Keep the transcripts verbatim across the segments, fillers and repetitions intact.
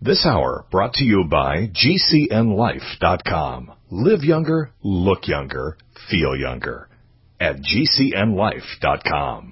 This hour brought to you by G C N life dot com. Live younger, look younger, feel younger at G C N life dot com.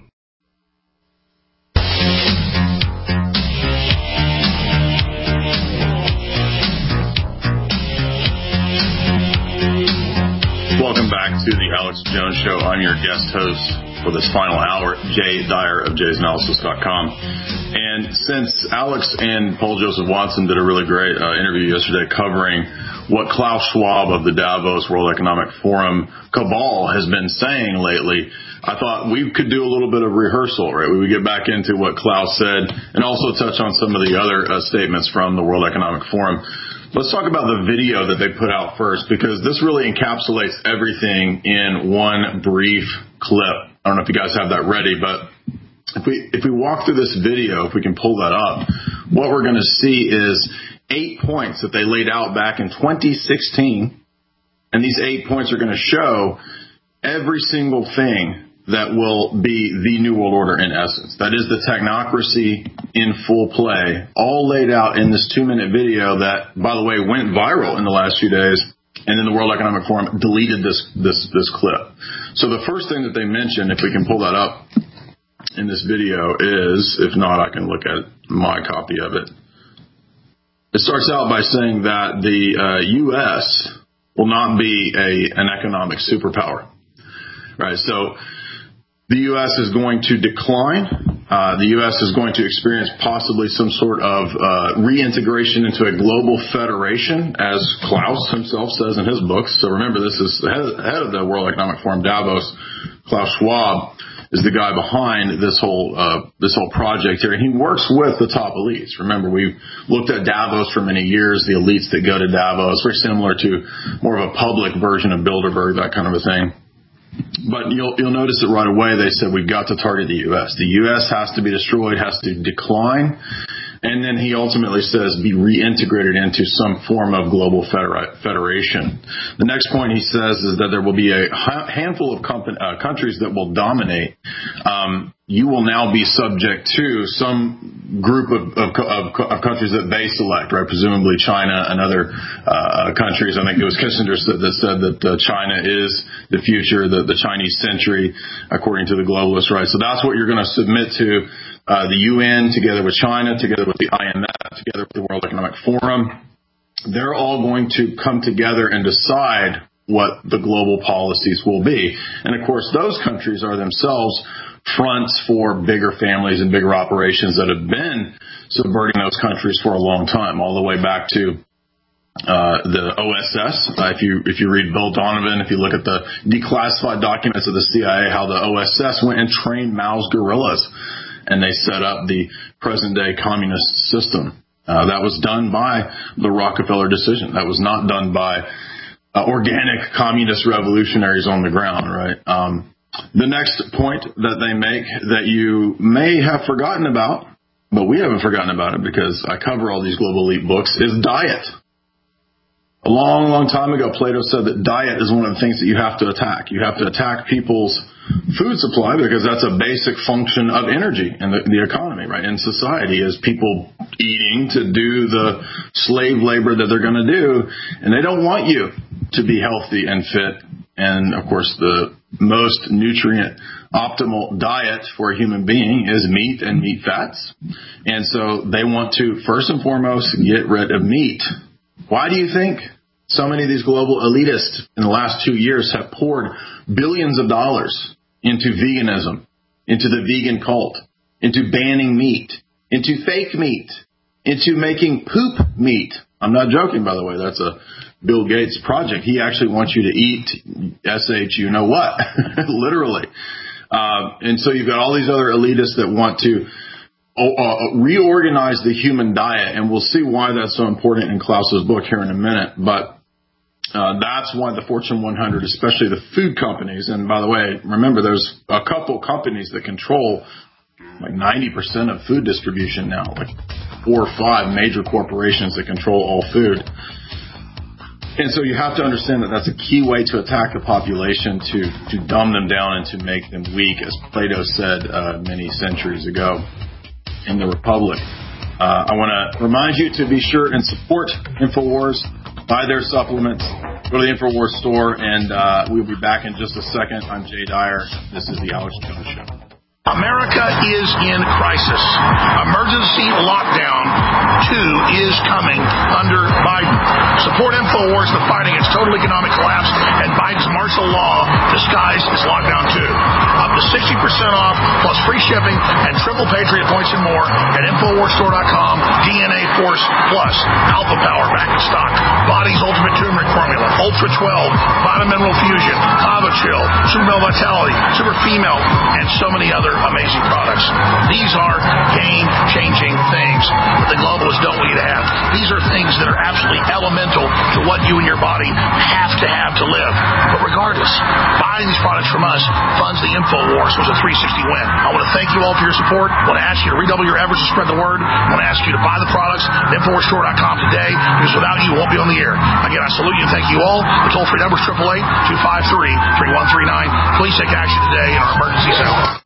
Welcome back to the Alex Jones Show. I'm your guest host for this final hour, Jay Dyer of jays analysis dot com. And since Alex and Paul Joseph Watson did a really great uh, interview yesterday covering what Klaus Schwab of the Davos World Economic Forum cabal has been saying lately, I thought we could do a little bit of rehearsal, right? We would get back into what Klaus said and also touch on some of the other uh, statements from the World Economic Forum. Let's talk about the video that they put out first, because this really encapsulates everything in one brief clip. I don't know if you guys have that ready, but if we if we walk through this video, if we can pull that up, what we're going to see is eight points that they laid out back in twenty sixteen, and these eight points are going to show every single thing that will be the New World Order in essence. That is the technocracy in full play, all laid out in this two-minute video that, by the way, went viral in the last few days, and then the World Economic Forum deleted this this this clip. So the first thing that they mentioned, if we can pull that up in this video, is, if not, I can look at my copy of it. It starts out by saying that the uh, U S will not be a an economic superpower, right? So the U S is going to decline. Uh, the U S is going to experience possibly some sort of uh, reintegration into a global federation, as Klaus himself says in his books. So remember, this is the head, head of the World Economic Forum, Davos. Klaus Schwab is the guy behind this whole uh, this whole project here, and he works with the top elites. Remember, we've looked at Davos for many years. The elites that go to Davos, very similar to more of a public version of Bilderberg, that kind of a thing. But you'll you'll notice that right away they said we've got to target the U S. The U S has to be destroyed, has to decline, and then he ultimately says be reintegrated into some form of global federa- federation. The next point he says is that there will be a handful of company, uh, countries that will dominate. Um, you will now be subject to some group of, of, of, of countries that they select, right? Presumably China and other uh, countries. I think it was Kissinger that said that uh, China is the future, the, the Chinese century, according to the globalists, right? So that's what you're going to submit to. Uh, the U N, together with China, together with the I M F, together with the World Economic Forum, they're all going to come together and decide what the global policies will be. And of course, those countries are themselves fronts for bigger families and bigger operations that have been subverting those countries for a long time, all the way back to uh, the O S S. Uh, if you if you read Bill Donovan, if you look at the declassified documents of the C I A, how the O S S went and trained Mao's guerrillas, and they set up the present-day communist system. Uh, that was done by the Rockefeller decision. That was not done by uh, organic communist revolutionaries on the ground, right? Um, the next point that they make that you may have forgotten about, but we haven't forgotten about it because I cover all these global elite books, is diet. A long, long time ago, Plato said that diet is one of the things that you have to attack. You have to attack people's food supply because that's a basic function of energy in the, the economy, right? In society, is people eating to do the slave labor that they're going to do, and they don't want you to be healthy and fit. And, of course, the most nutrient optimal diet for a human being is meat and meat fats. And so they want to, first and foremost, get rid of meat. Why do you think so many of these global elitists in the last two years have poured billions of dollars into veganism, into the vegan cult, into banning meat, into fake meat, into making poop meat? I'm not joking, by the way. That's a Bill Gates project. He actually wants you to eat S H you know what, literally. Uh, and so you've got all these other elitists that want to uh, reorganize the human diet, and we'll see why that's so important in Klaus's book here in a minute. But uh, that's why the Fortune one hundred, especially the food companies, and by the way, remember there's a couple companies that control like ninety percent of food distribution now, like four or five major corporations that control all food. And so you have to understand that that's a key way to attack the population, to, to dumb them down and to make them weak, as Plato said uh, many centuries ago in the Republic. Uh, I want to remind you to be sure and support InfoWars, buy their supplements, go to the InfoWars store, and uh, we'll be back in just a second. I'm Jay Dyer. This is the Alex Jones Show. America is in crisis. Emergency lockdown two is coming under Biden. Support InfoWars in the fight against total economic collapse and Biden's martial law disguised as lockdown two. Up to sixty percent off plus free shipping and triple Patriot points and more at Infowars Store dot com. D N A Force Plus, Alpha Power back in stock, Body's Ultimate Turmeric Formula, Ultra twelve, Vitamin Mineral Fusion, Kava Chill, Super Male Vitality, Super Female, and so many other amazing products. These are game-changing things that the globalists don't want you to have. These are things that are absolutely elemental to what you and your body have to have to live. But regardless, buying these products from us funds the InfoWars, was a three sixty win. I want to thank you all for your support. I want to ask you to redouble your efforts to spread the word. I want to ask you to buy the products at Infowars Store dot com today, because without you, we won't be on the air. Again, I salute you and thank you all. The toll-free number is eight eight eight, two five three, three one three nine. Please take action today in our emergency zone.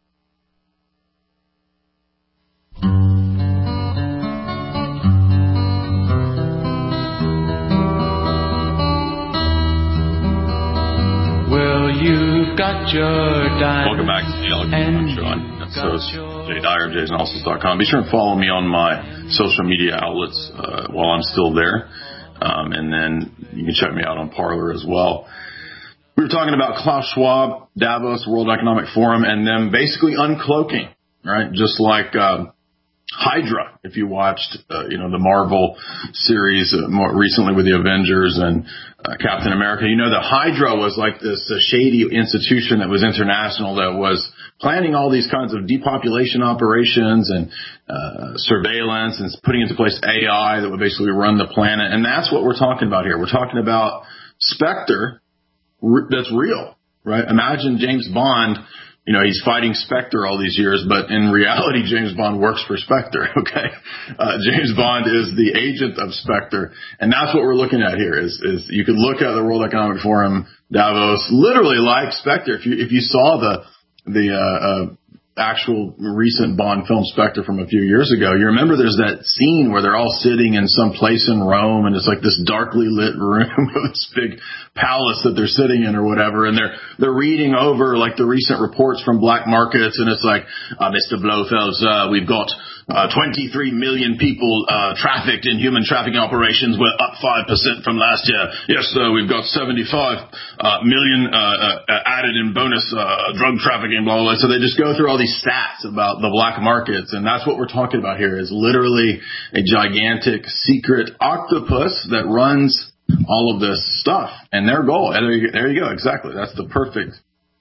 Well, you've got your diamond. Welcome back to the Alex Jones Show. I'm host Jay Dyer of Jays Analysis dot com. Be sure and follow me on my social media outlets uh, while I'm still there. Um, and then you can check me out on Parler as well. We were talking about Klaus Schwab, Davos, World Economic Forum, and them basically uncloaking, right? Just like uh, Hydra, if you watched, uh, you know, the Marvel series uh, more recently with the Avengers and uh, Captain America. You know, the Hydra was like this uh, shady institution that was international that was planning all these kinds of depopulation operations and uh, surveillance and putting into place A I that would basically run the planet. And that's what we're talking about here. We're talking about Spectre that's real, right? Imagine James Bond. You know, he's fighting Spectre all these years, but in reality, James Bond works for Spectre, okay? Uh, James Bond is the agent of Spectre, and that's what we're looking at here is, is you could look at the World Economic Forum, Davos, literally like Spectre. If you, if you saw the, the, uh, uh, actual recent Bond film Spectre from a few years ago, you remember there's that scene where they're all sitting in some place in Rome and it's like this darkly lit room of this big palace that they're sitting in or whatever, and they're they're reading over like the recent reports from black markets, and it's like, uh, Mister Blofeld, uh, we've got uh, twenty-three million people uh, trafficked in human trafficking operations. We're up five percent from last year. Yes, sir, we've got seventy-five uh, million uh, uh, added in bonus uh, drug trafficking, blah, blah, blah. So they just go through all these stats about the black markets, and that's what we're talking about here is literally a gigantic secret octopus that runs all of this stuff. And their goal, and there you, there you go, exactly. That's the perfect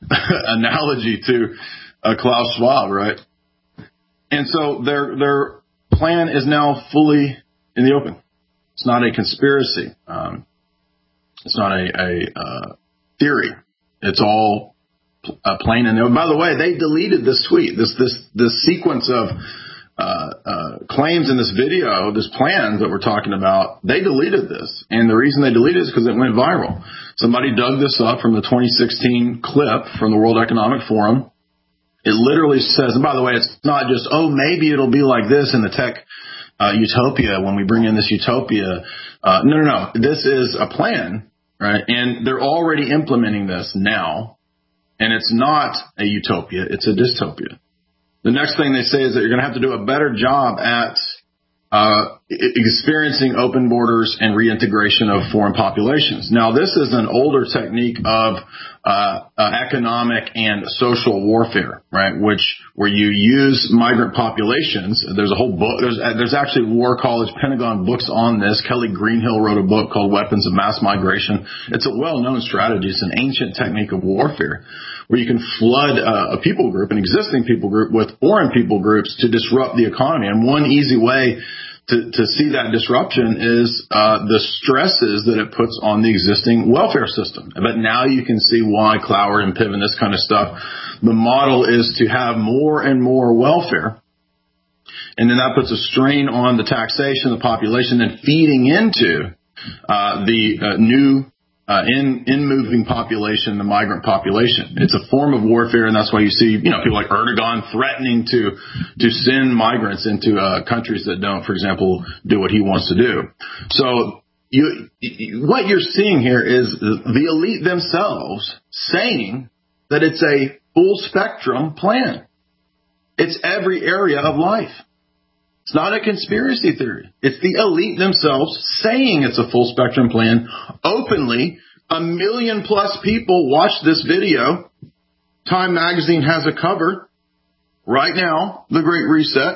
analogy to uh, Klaus Schwab, right? And so their their plan is now fully in the open. It's not a conspiracy. Um, it's not a, a uh, theory. It's all uh, plain and open. By the way, they deleted this tweet, this this this sequence of uh, uh, claims in this video, this plan that we're talking about. They deleted this, and the reason they deleted it is because it went viral. Somebody dug this up from the twenty sixteen clip from the World Economic Forum. It literally says, and by the way, it's not just, oh, maybe it'll be like this in the tech uh, utopia when we bring in this utopia. Uh, no, no, no. This is a plan, right? And they're already implementing this now. And it's not a utopia. It's a dystopia. The next thing they say is that you're going to have to do a better job at uh, experiencing open borders and reintegration of foreign populations. Now, this is an older technique of uh, uh, economic and social warfare, right? Which where you use migrant populations. There's a whole book. There's there's actually War College Pentagon books on this. Kelly Greenhill wrote a book called Weapons of Mass Migration. It's a well-known strategy. It's an ancient technique of warfare where you can flood uh, a people group, an existing people group, with foreign people groups to disrupt the economy. And one easy way To, to see that disruption is uh, the stresses that it puts on the existing welfare system. But now you can see why Cloward and Piven, this kind of stuff, the model is to have more and more welfare. And then that puts a strain on the taxation, the population, then feeding into uh, the uh, new uh, in, in moving population, the migrant population. It's a form of warfare, and that's why you see, you know, people like Erdogan threatening to, to send migrants into, uh, countries that don't, for example, do what he wants to do. So you, what you're seeing here is the elite themselves saying that it's a full spectrum plan. It's every area of life. It's not a conspiracy theory. It's the elite themselves saying it's a full spectrum plan openly. A million plus people watch this video. Time magazine has a cover right now, The Great Reset.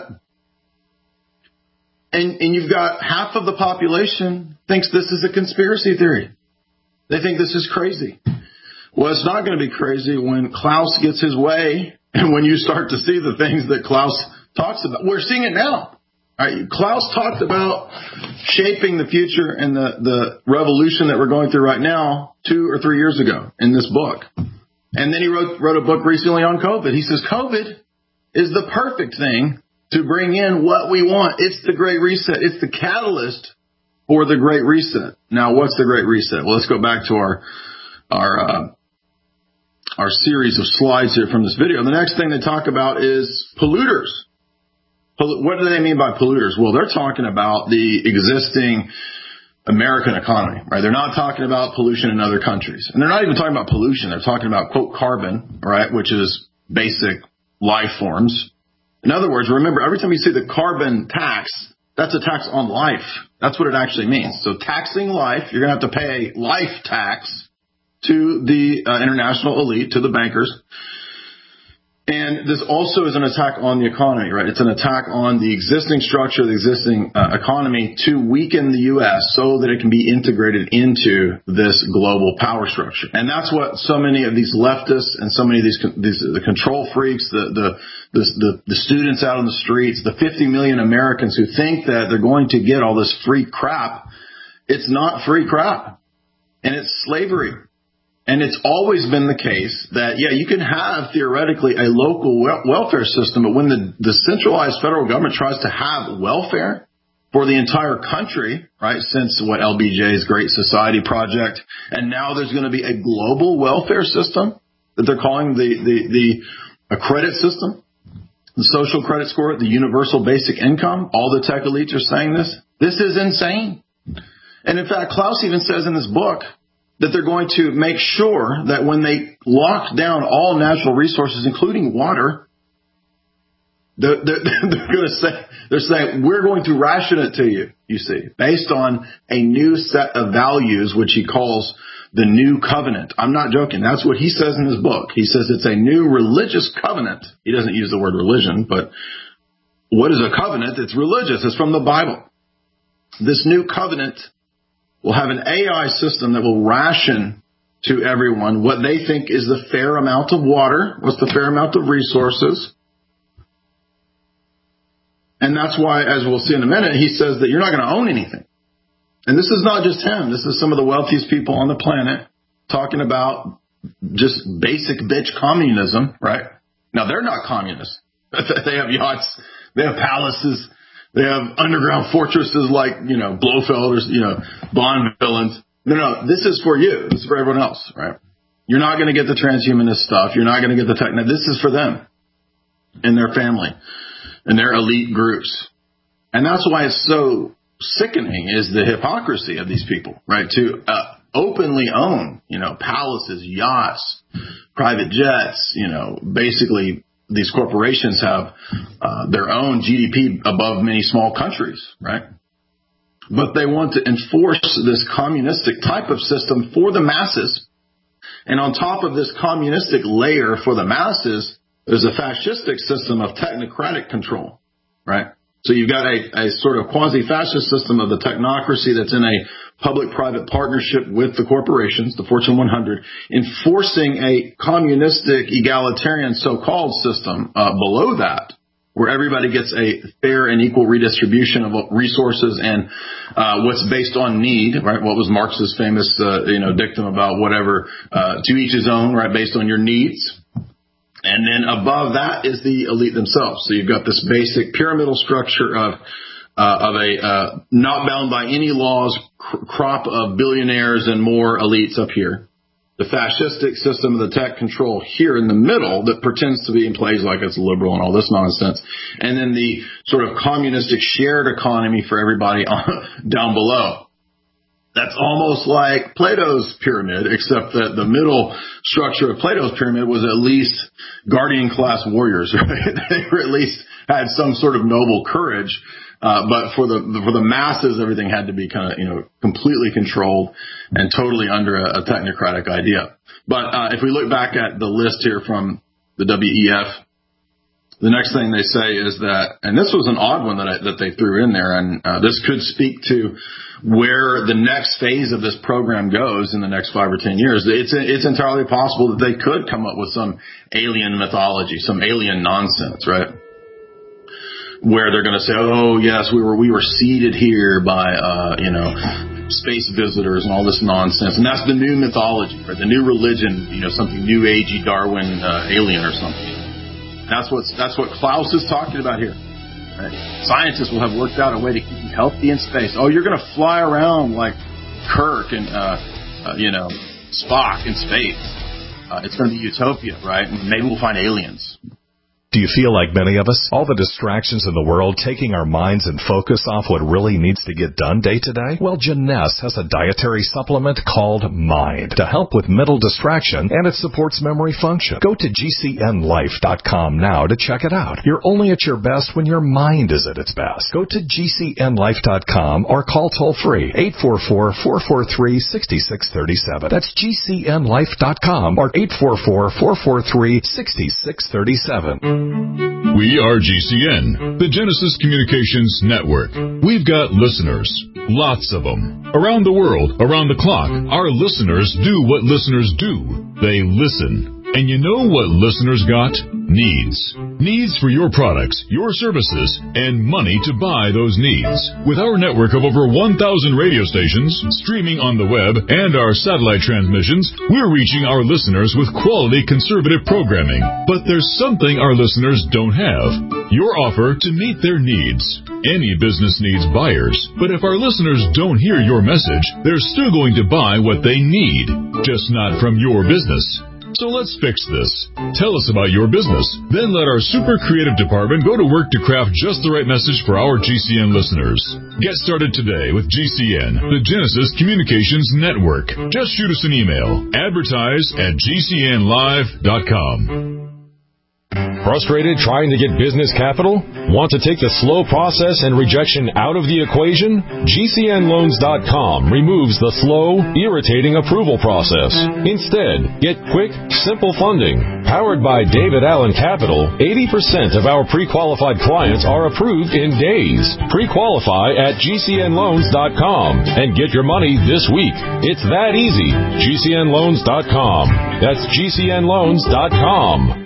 And, and you've got half of the population thinks this is a conspiracy theory. They think this is crazy. Well, it's not going to be crazy when Klaus gets his way and when you start to see the things that Klaus talks about. We're seeing it now. Right, Klaus talked about shaping the future and the, the revolution that we're going through right now two or three years ago in this book. And then he wrote, wrote a book recently on COVID. He says COVID is the perfect thing to bring in what we want. It's the Great Reset. It's the catalyst for the Great Reset. Now, what's the Great Reset? Well, let's go back to our our uh, our series of slides here from this video. The next thing they talk about is polluters. What do they mean by polluters? Well, they're talking about the existing American economy, right? They're not talking about pollution in other countries. And they're not even talking about pollution. They're talking about, quote, carbon, right, which is basic life forms. In other words, remember, every time you see the carbon tax, that's a tax on life. That's what it actually means. So taxing life, you're going to have to pay life tax to the uh, international elite, to the bankers. And this also is an attack on the economy, right? It's an attack on the existing structure, the existing uh, economy to weaken the U S so that it can be integrated into this global power structure. And that's what so many of these leftists and so many of these, these the control freaks, the, the, the, the, the students out on the streets, the fifty million Americans who think that they're going to get all this free crap. It's not free crap. And it's slavery. And it's always been the case that, yeah, you can have theoretically a local wel- welfare system, but when the, the centralized federal government tries to have welfare for the entire country, right, since what L B J's Great Society Project, and now there's going to be a global welfare system that they're calling the, the, the a credit system, the social credit score, the universal basic income. All the tech elites are saying this. This is insane. And in fact, Klaus even says in this book that they're going to make sure that when they lock down all natural resources, including water, they're, they're, they're going to say, they're saying, we're going to ration it to you, you see, based on a new set of values, which he calls the new covenant. I'm not joking. That's what he says in his book. He says it's a new religious covenant. He doesn't use the word religion, but what is a covenant? It's religious. It's from the Bible. This new covenant will have an A I system that will ration to everyone what they think is the fair amount of water, what's the fair amount of resources. And that's why, as we'll see in a minute, he says that you're not going to own anything. And this is not just him. This is some of the wealthiest people on the planet talking about just basic bitch communism, right? Now, they're not communists. They have yachts. They have palaces. They have underground fortresses like, you know, Blofeld or, you know, Bond villains. No, no, this is for you. This is for everyone else, right? You're not going to get the transhumanist stuff. You're not going to get the tech. This is for them and their family and their elite groups. And that's why it's so sickening is the hypocrisy of these people, right? To uh, openly own, you know, palaces, yachts, private jets, you know, basically these corporations have uh, their own G D P above many small countries, right? But they want to enforce this communistic type of system for the masses. And on top of this communistic layer for the masses, there's a fascistic system of technocratic control, right? So you've got a, a sort of quasi-fascist system of the technocracy that's in a public-private partnership with the corporations, the Fortune one hundred, enforcing a communistic, egalitarian so-called system uh, below that, where everybody gets a fair and equal redistribution of resources and uh, what's based on need, right? What was Marx's famous, uh, you know, dictum about whatever, uh, to each his own, right, based on your needs. And then above that is the elite themselves. So you've got this basic pyramidal structure of uh, of a uh, not bound by any laws cr- crop of billionaires and more elites up here. The fascistic system of the tech control here in the middle that pretends to be in place like it's liberal and all this nonsense. And then the sort of communistic shared economy for everybody on, down below. That's almost like Plato's pyramid, except that the middle structure of Plato's pyramid was at least guardian class warriors, right? They were at least had some sort of noble courage. Uh, but for the, for the masses, everything had to be kind of, you know, completely controlled and totally under a, a technocratic idea. But, uh, if we look back at the list here from the W E F, the next thing they say is that, and this was an odd one that I, that they threw in there, and, uh, this could speak to where the next phase of this program goes in the next five or ten years. It's, it's entirely possible that they could come up with some alien mythology, some alien nonsense, right? Where they're going to say, oh, yes, we were we were seeded here by, uh, you know, space visitors and all this nonsense. And that's the new mythology, right? The new religion, you know, something new agey Darwin uh, alien or something. That's, what's, that's what Klaus is talking about here. Right? Scientists will have worked out a way to keep you healthy in space. Oh, you're going to fly around like Kirk and, uh, uh, you know, Spock in space. Uh, it's going to be utopia, right? And maybe we'll find aliens. Do you feel like many of us? All the distractions in the world taking our minds and focus off what really needs to get done day to day? Well, Jeunesse has a dietary supplement called Mind to help with mental distraction, and it supports memory function. Go to G C N life dot com now to check it out. You're only at your best when your mind is at its best. Go to G C N life dot com or call toll-free eight four four, four four three, six six three seven. That's G C N life dot com or eight four four, four four three, six six three seven. We are G C N, the Genesis Communications Network. We've got listeners, lots of them. Around the world, around the clock, our listeners do what listeners do. They listen. And you know what listeners got? Needs. Needs for your products, your services, and money to buy those needs. With our network of over one thousand radio stations, streaming on the web, and our satellite transmissions, we're reaching our listeners with quality conservative programming. But there's something our listeners don't have. Your offer to meet their needs. Any business needs buyers, but if our listeners don't hear your message, they're still going to buy what they need, just not from your business. So let's fix this. Tell us about your business. Then let our super creative department go to work to craft just the right message for our G C N listeners. Get started today with G C N, the Genesis Communications Network. Just shoot us an email. Advertise at G C N live dot com. Frustrated trying to get business capital? Want to take the slow process and rejection out of the equation? G C N loans dot com removes the slow, irritating approval process. Instead, get quick, simple funding. Powered by David Allen Capital, eighty percent of our pre-qualified clients are approved in days. Pre-qualify at G C N loans dot com and get your money this week. It's that easy. G C N loans dot com. That's G C N loans dot com.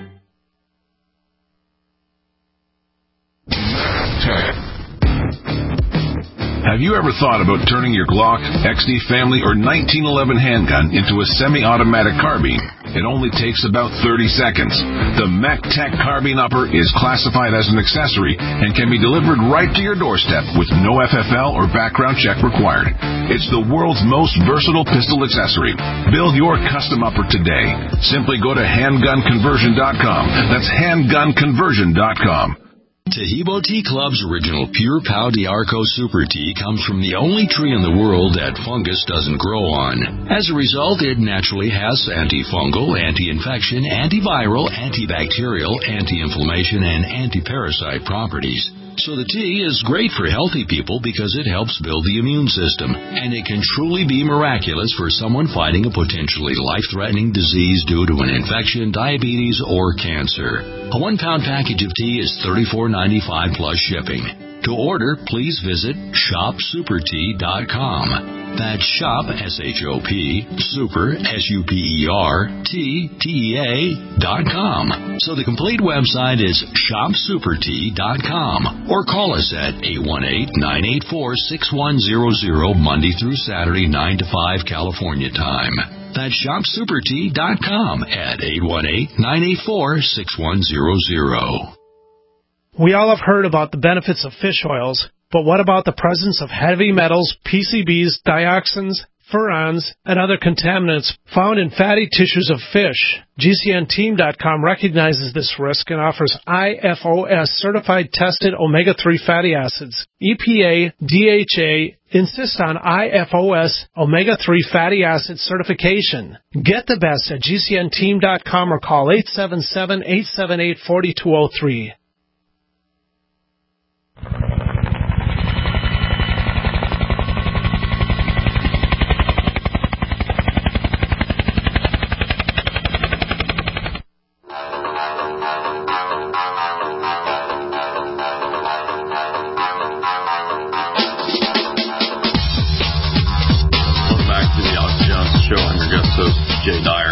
Have you ever thought about turning your Glock, X D Family, or nineteen eleven handgun into a semi-automatic carbine? It only takes about thirty seconds. The MechTech Carbine Upper is classified as an accessory and can be delivered right to your doorstep with no F F L or background check required. It's the world's most versatile pistol accessory. Build your custom upper today. Simply go to handgun conversion dot com. That's handgun conversion dot com. Tahibo Tea Club's original Pure Pau d'Arco Super Tea comes from the only tree in the world that fungus doesn't grow on. As a result, it naturally has antifungal, anti-infection, antiviral, antibacterial, anti-inflammation, and anti-parasite properties. So the tea is great for healthy people because it helps build the immune system, and it can truly be miraculous for someone fighting a potentially life-threatening disease due to an infection, diabetes, or cancer. A one-pound package of tea is thirty-four ninety-five plus shipping. To order, please visit shop super tea dot com. That's shop, S H O P, super, S U P E R, T, T E A, dot com. So the complete website is shop super tea dot com. Or call us at eight one eight, nine eight four, six one zero zero, Monday through Saturday, nine to five California time. That's shop super tea dot com at eight one eight, nine eight four, six one zero zero. We all have heard about the benefits of fish oils, But what about the presence of heavy metals, P C Bs, dioxins, furans, and other contaminants found in fatty tissues of fish? G C N team dot com recognizes this risk and offers I F O S certified tested omega three fatty acids. E P A, D H A insist on I F O S omega three fatty acid certification. Get the best at G C N team dot com or call eight seven seven, eight seven eight, four two zero three. Jay Dyer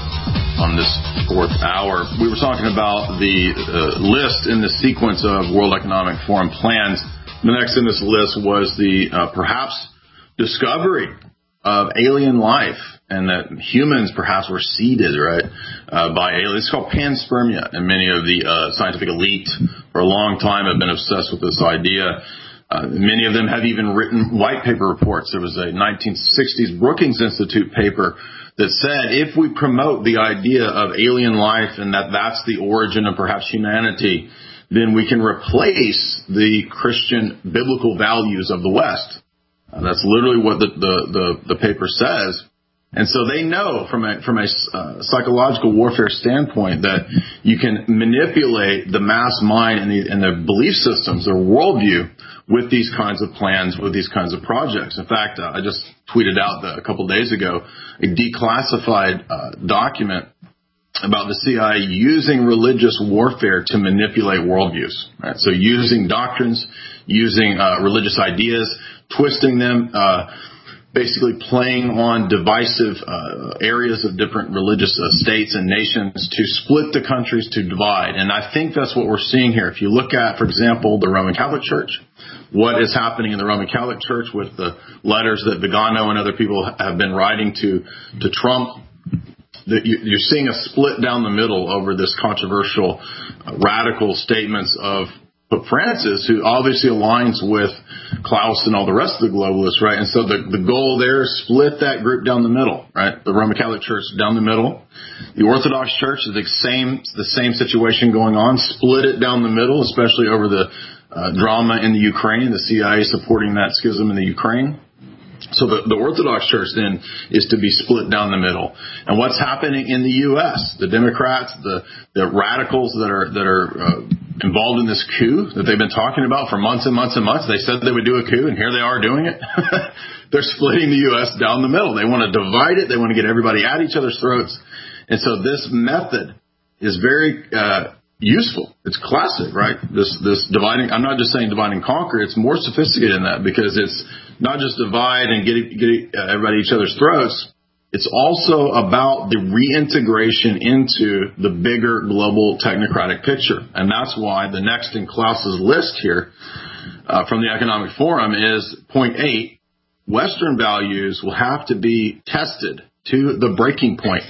on this fourth hour. We were talking about the uh, list in the sequence of World Economic Forum plans. The next in this list was the uh, perhaps discovery of alien life, and that humans perhaps were seeded, right, uh, by aliens. It's called panspermia, and many of the uh, scientific elite for a long time have been obsessed with this idea. Uh, many of them have even written white paper reports. There was a nineteen sixties Brookings Institute paper that said if we promote the idea of alien life and that that's the origin of perhaps humanity, then we can replace the Christian biblical values of the West. Uh, that's literally what the, the, the, the paper says. And so they know from a, from a uh, psychological warfare standpoint that you can manipulate the mass mind and the, and the belief systems, their worldview, with these kinds of plans, with these kinds of projects. In fact, uh, I just tweeted out the, a couple of days ago a declassified uh, document about the C I A using religious warfare to manipulate worldviews. Right? So using doctrines, using uh, religious ideas, twisting them, uh, basically playing on divisive uh, areas of different religious uh, states and nations to split the countries, to divide. And I think that's what we're seeing here. If you look at, for example, the Roman Catholic Church, what is happening in the Roman Catholic Church with the letters that Vigano and other people have been writing to, to Trump, that you're seeing a split down the middle over this controversial, uh, radical statements of Pope Francis, who obviously aligns with Klaus and all the rest of the globalists, right? And so the, the goal there is split that group down the middle, right? The Roman Catholic Church down the middle. The Orthodox Church is the same, the same situation going on. Split it down the middle, especially over the uh, drama in the Ukraine, the C I A supporting that schism in the Ukraine. So the, the Orthodox Church then is to be split down the middle. And what's happening in the U S? The Democrats, the, the radicals that are that are uh, involved in this coup that they've been talking about for months and months and months. They said they would do a coup, and here they are doing it. They're splitting the U S down the middle. They want to divide it. They want to get everybody at each other's throats. And so this method is very uh, useful. It's classic, right? This this dividing. I'm not just saying divide and conquer. It's more sophisticated than that, because it's not just divide and get, get everybody at each other's throats. It's also about the reintegration into the bigger global technocratic picture. And that's why the next in Klaus's list here uh, from the Economic Forum is point eight, Western values will have to be tested to the breaking point.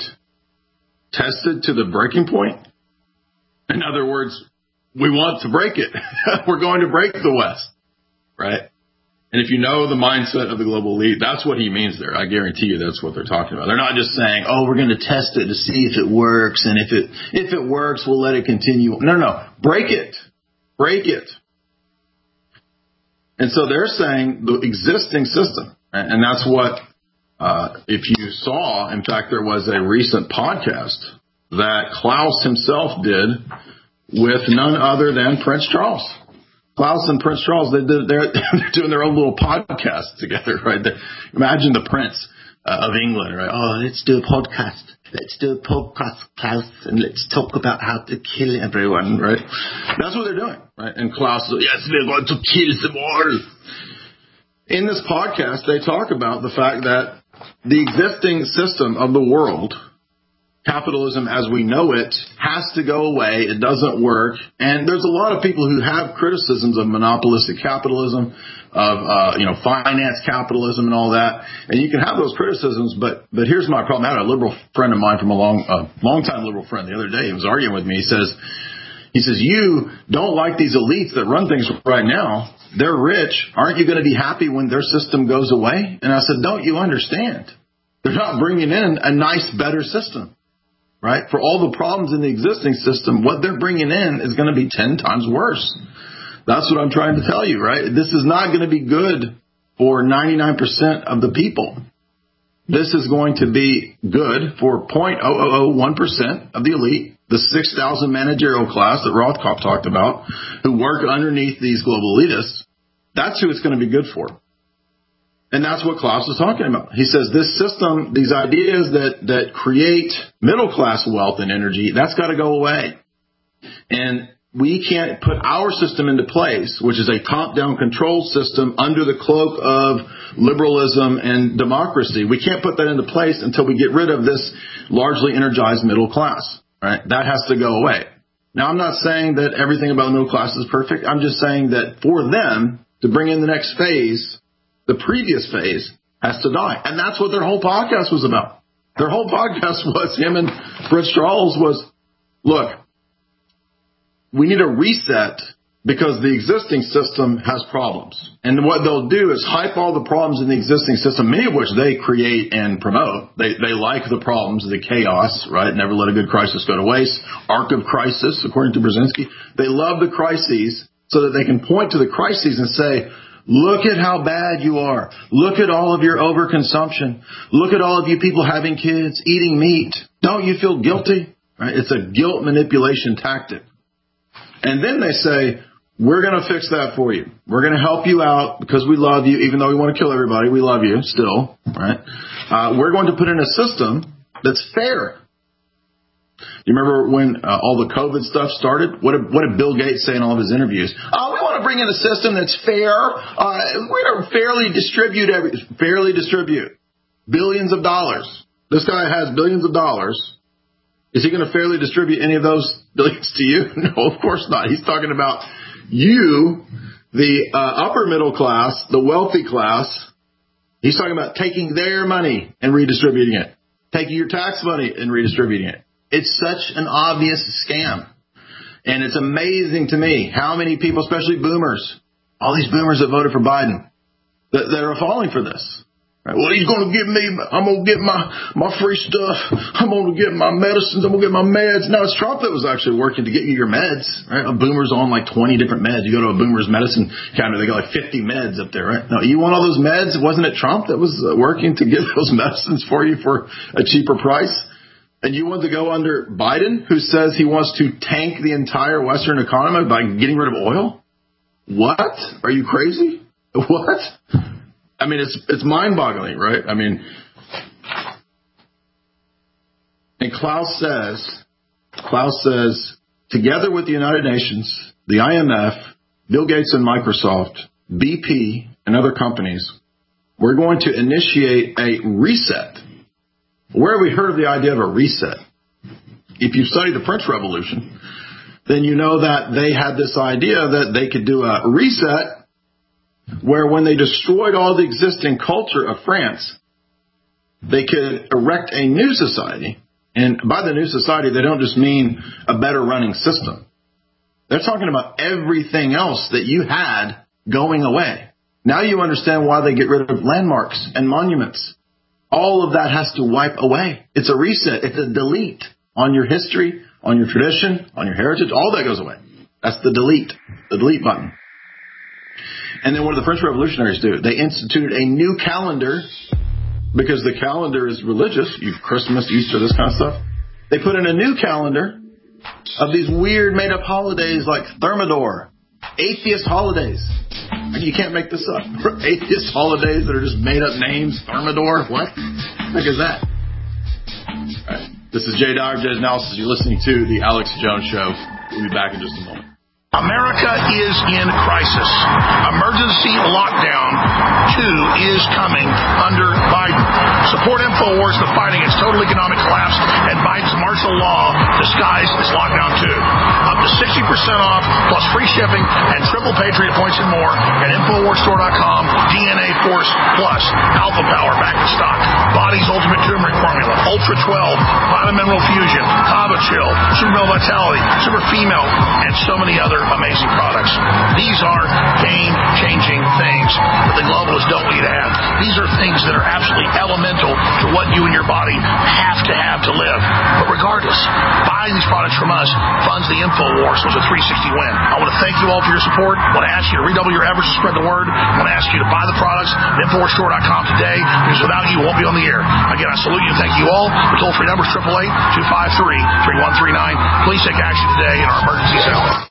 Tested to the breaking point? In other words, we want to break it. We're going to break the West, right? And if you know the mindset of the global elite, that's what he means there. I guarantee you that's what they're talking about. They're not just saying, oh, we're going to test it to see if it works, and if it if it works, we'll let it continue. No, no, no. Break it. Break it. And so they're saying the existing system, and that's what, uh, if you saw, in fact, there was a recent podcast that Klaus himself did with none other than Prince Charles. Klaus and Prince Charles, they did, they're, they're doing their own little podcast together, right? They, imagine the Prince uh, of England, right? Oh, let's do a podcast. Let's do a podcast, Klaus, and let's talk about how to kill everyone, right? That's what they're doing, right? And Klaus, yes, we're going to kill them all. In this podcast, they talk about the fact that the existing system of the world, capitalism as we know it, has to go away. It doesn't work. And there's a lot of people who have criticisms of monopolistic capitalism, of uh, you know, finance capitalism and all that. And you can have those criticisms, but but here's my problem. I had a liberal friend of mine from a long, uh, long-time liberal friend the other day. He was arguing with me. He says, He says, you don't like these elites that run things right now. They're rich. Aren't you going to be happy when their system goes away? And I said, don't you understand? They're not bringing in a nice, better system, right? For all the problems in the existing system, what they're bringing in is going to be ten times worse. That's what I'm trying to tell you, right? This is not going to be good for ninety-nine percent of the people. This is going to be good for zero point zero zero zero one percent of the elite, the six thousand managerial class that Rothkopf talked about, who work underneath these global elitists. That's who it's going to be good for. And that's what Klaus was talking about. He says this system, these ideas that, that create middle-class wealth and energy, that's got to go away. And we can't put our system into place, which is a top-down control system under the cloak of liberalism and democracy. We can't put that into place until we get rid of this largely energized middle class, right? That has to go away. Now, I'm not saying that everything about the middle class is perfect. I'm just saying that for them to bring in the next phase, the previous phase has to die. And that's what their whole podcast was about. Their whole podcast was, him and Fritz Charles was, look, we need a reset because the existing system has problems. And what they'll do is hype all the problems in the existing system, many of which they create and promote. They they like the problems, the chaos, right? Never let a good crisis go to waste. Arc of crisis, according to Brzezinski. They love the crises so that they can point to the crises and say, look at how bad you are. Look at all of your overconsumption. Look at all of you people having kids, eating meat. Don't you feel guilty? Right? It's a guilt manipulation tactic. And then they say, we're going to fix that for you. We're going to help you out because we love you. Even though we want to kill everybody, we love you still. Right? Uh, we're going to put in a system that's fair. You remember when uh, all the COVID stuff started? What did, what did Bill Gates say in all of his interviews? Oh, we want to bring in a system that's fair. Uh, we're going to fairly distribute every, fairly distribute billions of dollars. This guy has billions of dollars. Is he going to fairly distribute any of those billions to you? No, of course not. He's talking about you, the uh, upper middle class, the wealthy class. He's talking about taking their money and redistributing it, taking your tax money and redistributing it. It's such an obvious scam. And it's amazing to me how many people, especially boomers, all these boomers that voted for Biden, that, that are falling for this. Right? Well, he's going to give me, I'm going to get my, my free stuff. I'm going to get my medicines. I'm going to get my meds. No, it's Trump that was actually working to get you your meds. Right? A boomer's on like twenty different meds. You go to a boomer's medicine counter, they got like fifty meds up there, right? No, you want all those meds? Wasn't it Trump that was working to get those medicines for you for a cheaper price? And you want to go under Biden, who says he wants to tank the entire Western economy by getting rid of oil? What? Are you crazy? What? I mean, it's it's mind-boggling, right? I mean, and Klaus says, Klaus says, together with the United Nations, the I M F, Bill Gates and Microsoft, B P, and other companies, we're going to initiate a reset. Where have we heard of the idea of a reset? If you've studied the French Revolution, then you know that they had this idea that they could do a reset where when they destroyed all the existing culture of France, they could erect a new society. And by the new society, they don't just mean a better running system. They're talking about everything else that you had going away. Now you understand why they get rid of landmarks and monuments. All of that has to wipe away. It's a reset. It's a delete on your history, on your tradition, on your heritage. All that goes away. That's the delete, the delete button. And then what did the French revolutionaries do? They instituted a new calendar because the calendar is religious. You Christmas, Easter, this kind of stuff. They put in a new calendar of these weird made-up holidays like Thermidor, atheist holidays. You can't make this up. Atheist holidays that are just made-up names. Thermidor, what? What is that? All right. This is Jay Dyer, Jay's Analysis. You're listening to The Alex Jones Show. We'll be back in just a moment. America is in crisis. Emergency lockdown two is coming under Biden. Support InfoWars the fight against total economic collapse and Biden's martial law disguised as lockdown two. Up to sixty percent off plus free shipping and triple Patriot points and more at Infowars Store dot com. D N A Force Plus, Alpha Power back in stock. Body's Ultimate Turmeric Formula, Ultra twelve, Vitamin Mineral Fusion, Kava Chill, Super Male Vitality, Super Female, and so many other amazing products. These are game-changing things that the globalists don't want you to have. These are things that are absolutely elemental to what you and your body have to have to live. But regardless, buying these products from us funds the InfoWars, so it's a three sixty win. I want to thank you all for your support. I want to ask you to redouble your efforts to spread the word. I want to ask you to buy the products at Infowars Store dot com today, because without you, we won't be on the air. Again, I salute you and thank you all. The toll-free number is eight eight eight, two five three, three one three nine. Please take action today in our emergency zone.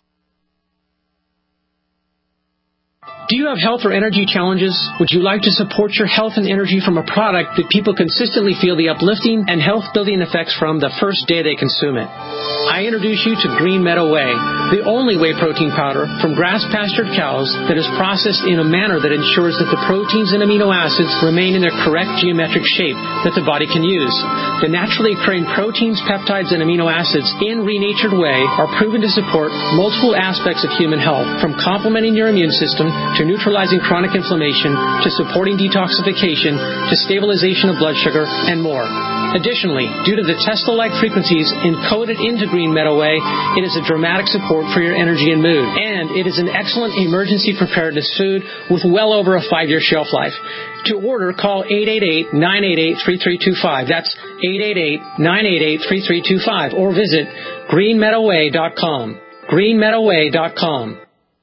Do you have health or energy challenges? Would you like to support your health and energy from a product that people consistently feel the uplifting and health-building effects from the first day they consume it? I introduce you to Green Meadow Whey, the only whey protein powder from grass-pastured cows that is processed in a manner that ensures that the proteins and amino acids remain in their correct geometric shape that the body can use. The naturally occurring proteins, peptides, and amino acids in renatured whey are proven to support multiple aspects of human health, from complementing your immune system to to neutralizing chronic inflammation, to supporting detoxification, to stabilization of blood sugar, and more. Additionally, due to the Tesla-like frequencies encoded into Green Meadow Whey, it is a dramatic support for your energy and mood. And it is an excellent emergency preparedness food with well over a five-year shelf life. To order, call eight eight eight, nine eight eight, three three two five. That's eight eight eight, nine eight eight, three three two five. Or visit green meadow way dot com. green meadow way dot com.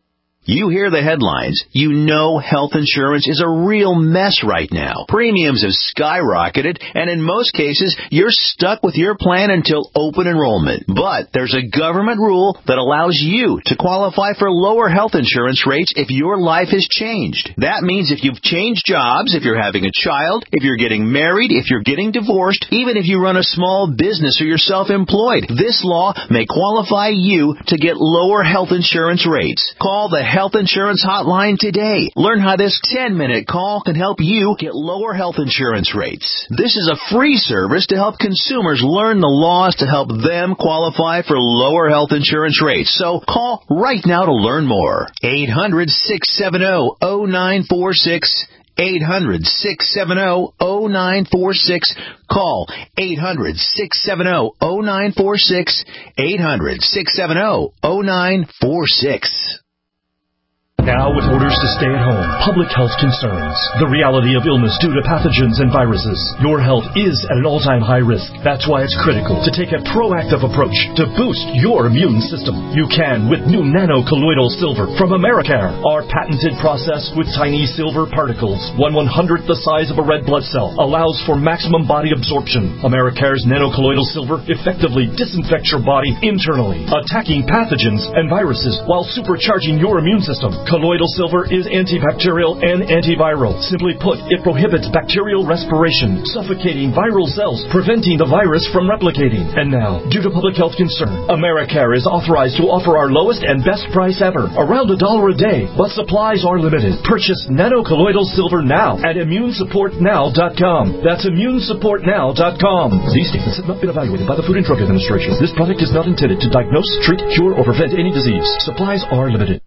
You hear the headlines. You know health insurance is a real mess right now. Premiums have skyrocketed, and in most cases, you're stuck with your plan until open enrollment. But there's a government rule that allows you to qualify for lower health insurance rates if your life has changed. That means if you've changed jobs, if you're having a child, if you're getting married, if you're getting divorced, even if you run a small business or you're self-employed, this law may qualify you to get lower health insurance rates. Call the Health Insurance Hotline today. Learn how this ten-minute call can help you get lower health insurance rates. This is a free service to help consumers learn the laws to help them qualify for lower health insurance rates. So call right now to learn more. eight hundred, six seven zero, zero nine four six. eight hundred, six seven zero, zero nine four six. Call eight hundred, six seven zero, zero nine four six. eight hundred, six seven zero, zero nine four six. Now with orders to stay at home, public health concerns, the reality of illness due to pathogens and viruses. Your health is at an all-time high risk. That's why it's critical to take a proactive approach to boost your immune system. You can with new nano-colloidal silver from Americare. Our patented process with tiny silver particles, one one-hundredth the size of a red blood cell, allows for maximum body absorption. Americare's nano-colloidal silver effectively disinfects your body internally, attacking pathogens and viruses while supercharging your immune system. Colloidal silver is antibacterial and antiviral. Simply put, it prohibits bacterial respiration, suffocating viral cells, preventing the virus from replicating. And now, due to public health concern, Americare is authorized to offer our lowest and best price ever, around a dollar a day, but supplies are limited. Purchase nano-colloidal silver now at immune support now dot com. That's immune support now dot com. These statements have not been evaluated by the Food and Drug Administration. This product is not intended to diagnose, treat, cure, or prevent any disease. Supplies are limited.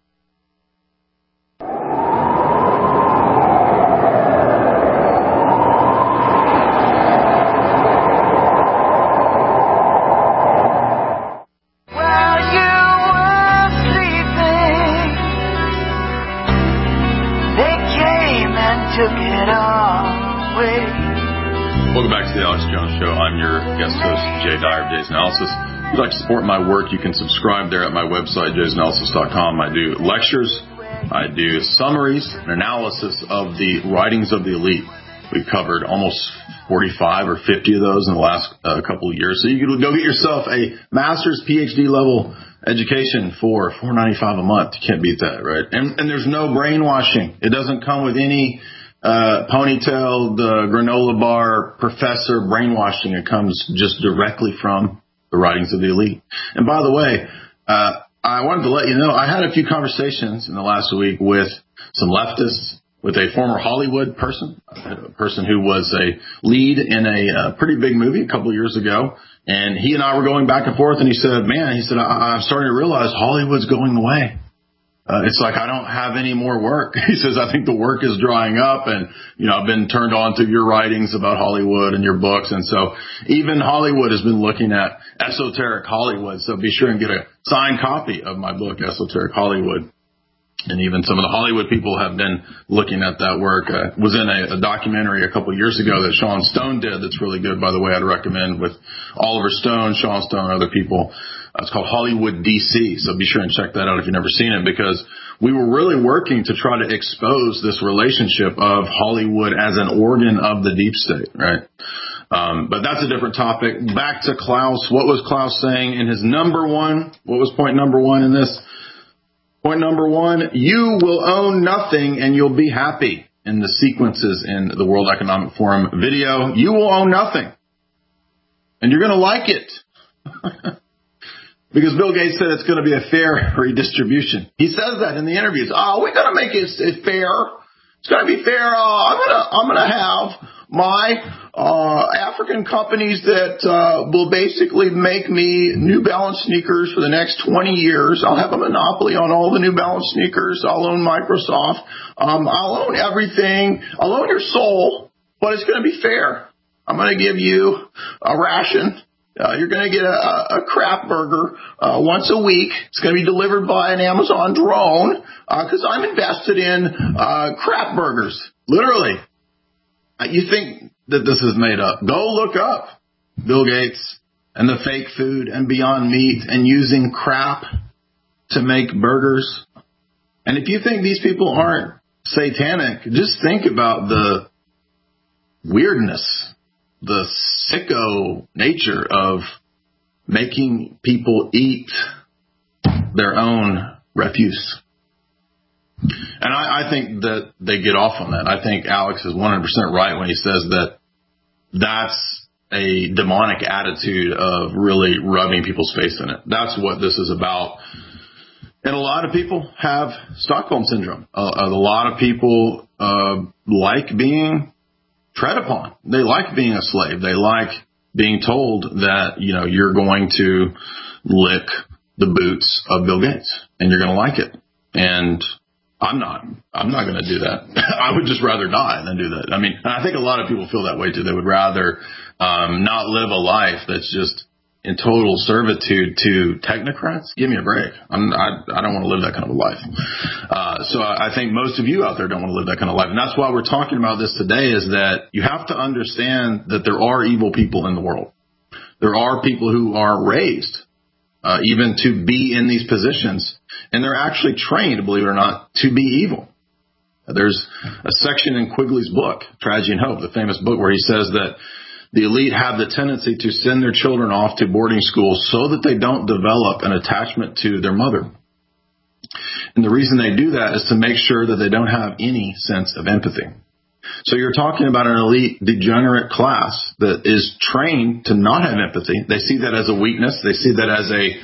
Jay Dyer of Jay's Analysis. If you'd like to support my work, you can subscribe there at my website, jays analysis dot com. I do lectures, I do summaries and analysis of the writings of the elite. We've covered almost forty-five or fifty of those in the last uh, couple of years. So you can go get yourself a master's, P H D level education for four dollars and ninety-five cents a month. You can't beat that, right? And, and there's no brainwashing. It doesn't come with any Uh, ponytailed uh, granola bar professor brainwashing. It comes just directly from the writings of the elite. And by the way, uh, I wanted to let you know I had a few conversations in the last week with some leftists, with a former Hollywood person, a person who was a lead in a, a pretty big movie a couple of years ago. And he and I were going back and forth, and he said, man, he said, I- I'm starting to realize Hollywood's going away. Uh, it's like I don't have any more work. He says, I think the work is drying up, and, you know, I've been turned on to your writings about Hollywood and your books. And so even Hollywood has been looking at Esoteric Hollywood. So be sure and get a signed copy of my book, Esoteric Hollywood. And even some of the Hollywood people have been looking at that work. I uh, was in a, a documentary a couple of years ago that Sean Stone did that's really good, by the way. I'd recommend, with Oliver Stone, Sean Stone, other people. Uh, it's called Hollywood D C, so be sure and check that out if you've never seen it, because we were really working to try to expose this relationship of Hollywood as an organ of the deep state, right? Um, but that's a different topic. Back to Klaus. What was Klaus saying in his number one? What was point number one in this? Point number one, you will own nothing and you'll be happy. In the sequences in the World Economic Forum video, you will own nothing. And you're going to like it. Because Bill Gates said it's going to be a fair redistribution. He says that in the interviews. Oh, we're going to make it fair. It's going to be fair. Oh, I'm going to, I'm going to have my uh, African companies that uh, will basically make me New Balance sneakers for the next twenty years. I'll have a monopoly on all the New Balance sneakers. I'll own Microsoft. Um, I'll own everything. I'll own your soul, but it's going to be fair. I'm going to give you a ration. Uh, you're going to get a, a crap burger uh, once a week. It's going to be delivered by an Amazon drone because uh, I'm invested in uh, crap burgers. Literally. You think that this is made up. Go look up Bill Gates and the fake food and Beyond Meat and using crap to make burgers. And if you think these people aren't satanic, just think about the weirdness, the sicko nature of making people eat their own refuse. And I, I think that they get off on that. I think Alex is one hundred percent right when he says that that's a demonic attitude of really rubbing people's face in it. That's what this is about. And a lot of people have Stockholm Syndrome. Uh, a lot of people uh, like being tread upon. They like being a slave. They like being told that, you know, you're going to lick the boots of Bill Gates and you're going to like it. And I'm not. I'm not going to do that. I would just rather die than do that. I mean, I think a lot of people feel that way too. They would rather um, not live a life that's just in total servitude to technocrats. Give me a break. I'm, I, I don't want to live that kind of a life. Uh, so I, I think most of you out there don't want to live that kind of life. And that's why we're talking about this today, is that you have to understand that there are evil people in the world. There are people who are raised uh, even to be in these positions, and they're actually trained, believe it or not, to be evil. There's a section in Quigley's book, Tragedy and Hope, the famous book, where he says that the elite have the tendency to send their children off to boarding schools so that they don't develop an attachment to their mother. And the reason they do that is to make sure that they don't have any sense of empathy. So you're talking about an elite degenerate class that is trained to not have empathy. They see that as a weakness. They see that as a,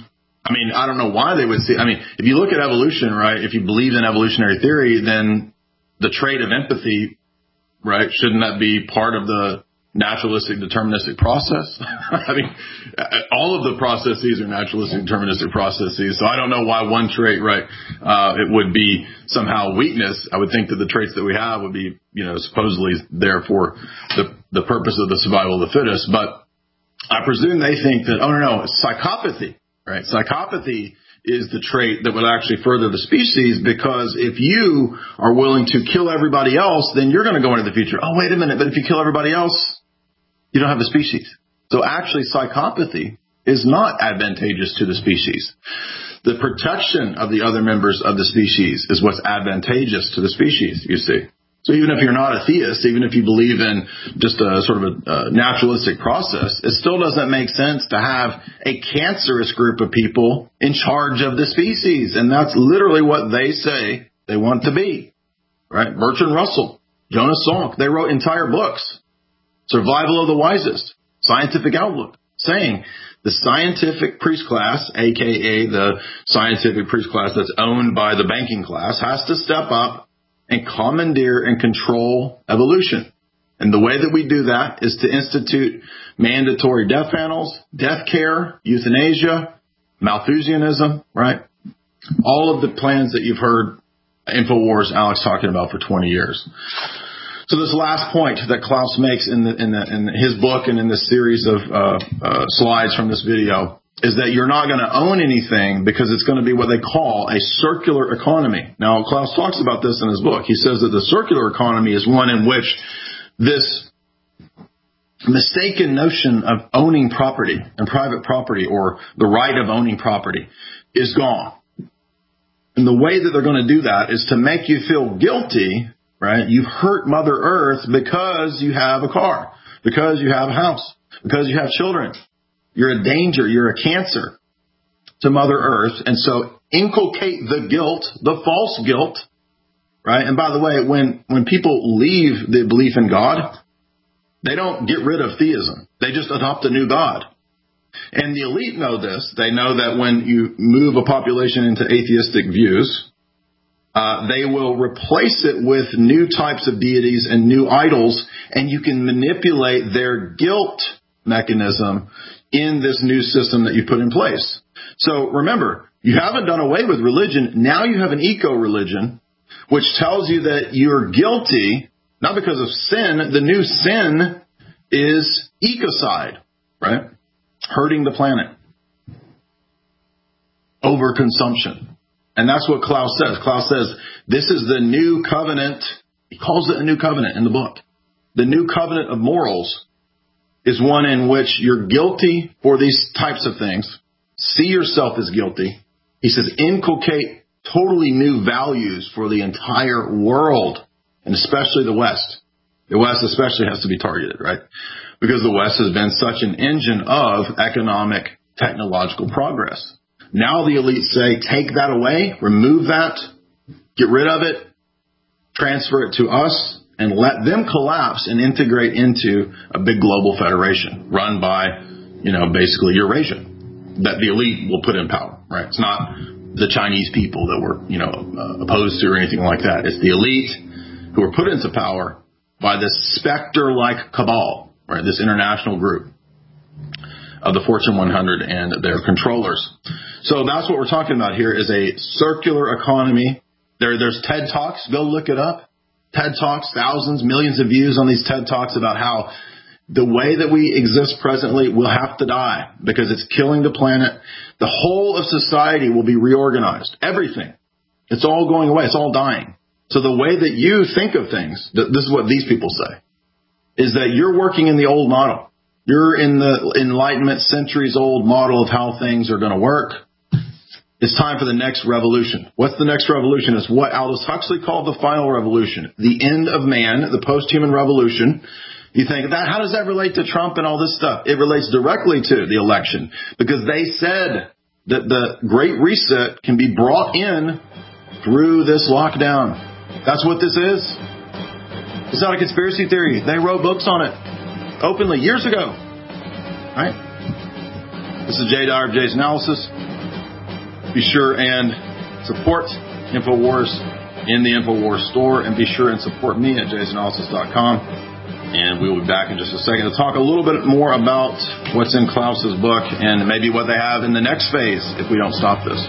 I mean, I don't know why they would see, I mean, if you look at evolution, right, if you believe in evolutionary theory, then the trait of empathy, right, shouldn't that be part of the naturalistic deterministic process? I mean, all of the processes are naturalistic deterministic processes. So I don't know why one trait, right, uh, it would be somehow weakness. I would think that the traits that we have would be, you know, supposedly there for the, the purpose of the survival of the fittest. But I presume they think that, oh, no, no, it's psychopathy, right? Psychopathy is the trait that would actually further the species, because if you are willing to kill everybody else, then you're going to go into the future. Oh, wait a minute, but if you kill everybody else, you don't have a species. So actually, psychopathy is not advantageous to the species. The protection of the other members of the species is what's advantageous to the species, you see. So even if you're not a theist, even if you believe in just a sort of a, a naturalistic process, it still doesn't make sense to have a cancerous group of people in charge of the species. And that's literally what they say they want to be, right? Bertrand Russell, Jonas Salk, they wrote entire books, Survival of the Wisest, Scientific Outlook, saying the scientific priest class, a k a the scientific priest class that's owned by the banking class, has to step up and commandeer and control evolution. And the way that we do that is to institute mandatory death panels, death care, euthanasia, Malthusianism, right? All of the plans that you've heard InfoWars Alex talking about for twenty years. So this last point that Klaus makes in, the, in, the, in his book and in this series of uh, uh, slides from this video is that you're not going to own anything because it's going to be what they call a circular economy. Now, Klaus talks about this in his book. He says that the circular economy is one in which this mistaken notion of owning property and private property, or the right of owning property, is gone. And the way that they're going to do that is to make you feel guilty, right? You've hurt Mother Earth because you have a car, because you have a house, because you have children. You're a danger. You're a cancer to Mother Earth. And so inculcate the guilt, the false guilt, right? And by the way, when, when people leave the belief in God, they don't get rid of theism. They just adopt a new God. And the elite know this. They know that when you move a population into atheistic views, uh, they will replace it with new types of deities and new idols, and you can manipulate their guilt mechanism in this new system that you put in place. So remember, you haven't done away with religion. Now you have an eco-religion, which tells you that you're guilty, not because of sin. The new sin is ecocide, right? Hurting the planet. Overconsumption. And that's what Klaus says. Klaus says, this is the new covenant. He calls it a new covenant in the book. The new covenant of morals is one in which you're guilty for these types of things. See yourself as guilty. He says, inculcate totally new values for the entire world, and especially the West. The West especially has to be targeted, right? Because the West has been such an engine of economic, technological progress. Now the elites say, take that away, remove that, get rid of it, transfer it to us, and let them collapse and integrate into a big global federation run by, you know, basically Eurasia that the elite will put in power, right? It's not the Chinese people that were, you know, uh, opposed to or anything like that. It's the elite who were put into power by this specter-like cabal, right? This international group of the Fortune one hundred and their controllers. So that's what we're talking about here is a circular economy. There, there's TED Talks. Go look it up. TED Talks, thousands, millions of views on these TED Talks about how the way that we exist presently will have to die because it's killing the planet. The whole of society will be reorganized. Everything. It's all going away. It's all dying. So the way that you think of things, this is what these people say, is that you're working in the old model. You're in the Enlightenment centuries-old model of how things are going to work. It's time for the next revolution. What's the next revolution? It's what Aldous Huxley called the final revolution, the end of man, the post-human revolution. You think, that how does that relate to Trump and all this stuff? It relates directly to the election because they said that the Great Reset can be brought in through this lockdown. That's what this is. It's not a conspiracy theory. They wrote books on it openly years ago. Right? This is Jay Dyer of Jay's Analysis. Be sure and support InfoWars in the InfoWars store, and be sure and support me at jays analysis dot com. And we'll be back in just a second to talk a little bit more about what's in Klaus's book and maybe what they have in the next phase if we don't stop this.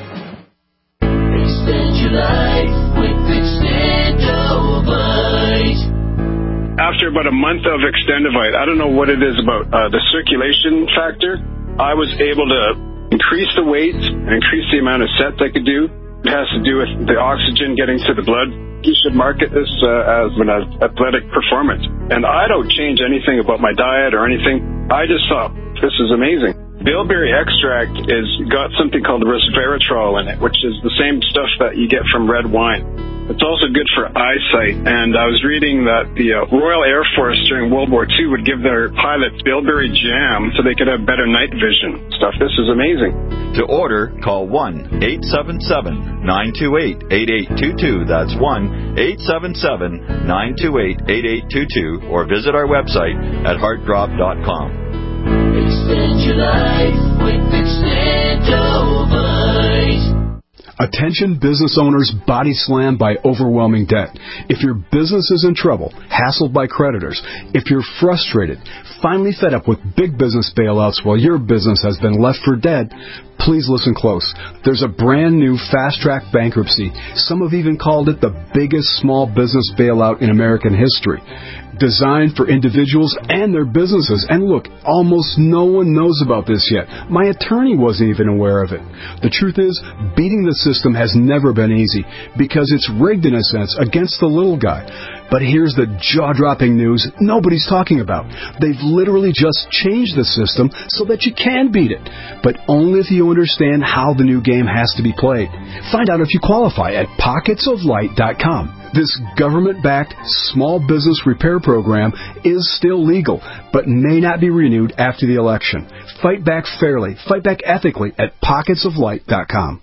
Extend your life with Extendovite. After about a month of Extendovite, I don't know what it is about uh, the circulation factor, I was able to increase the weight and increase the amount of sets I could do. It has to do with the oxygen getting to the blood. You should market this uh, as an athletic performance. And I don't change anything about my diet or anything. I just thought, this is amazing. Bilberry extract is got something called resveratrol in it, which is the same stuff that you get from red wine. It's also good for eyesight, and I was reading that the uh, Royal Air Force during World War Two would give their pilots Bilberry jam so they could have better night vision stuff. This is amazing. To order, call one eight seven seven, nine two eight, eight eight two two. That's one eight seven seven, nine two eight, eight eight two two, or visit our website at heart drop dot com. Extend your life with Extendovite. Attention business owners body slammed by overwhelming debt. If your business is in trouble, hassled by creditors, if you're frustrated, finally fed up with big business bailouts while your business has been left for dead, please listen close. There's a brand new fast-track bankruptcy. Some have even called it the biggest small business bailout in American history. Designed for individuals and their businesses. And look, almost no one knows about this yet. My attorney wasn't even aware of it. The truth is, beating the system has never been easy because it's rigged in a sense against the little guy. But here's the jaw-dropping news nobody's talking about. They've literally just changed the system so that you can beat it, but only if you understand how the new game has to be played. Find out if you qualify at pockets of light dot com. This government-backed small business repair program is still legal, but may not be renewed after the election. Fight back fairly, fight back ethically at pockets of light dot com.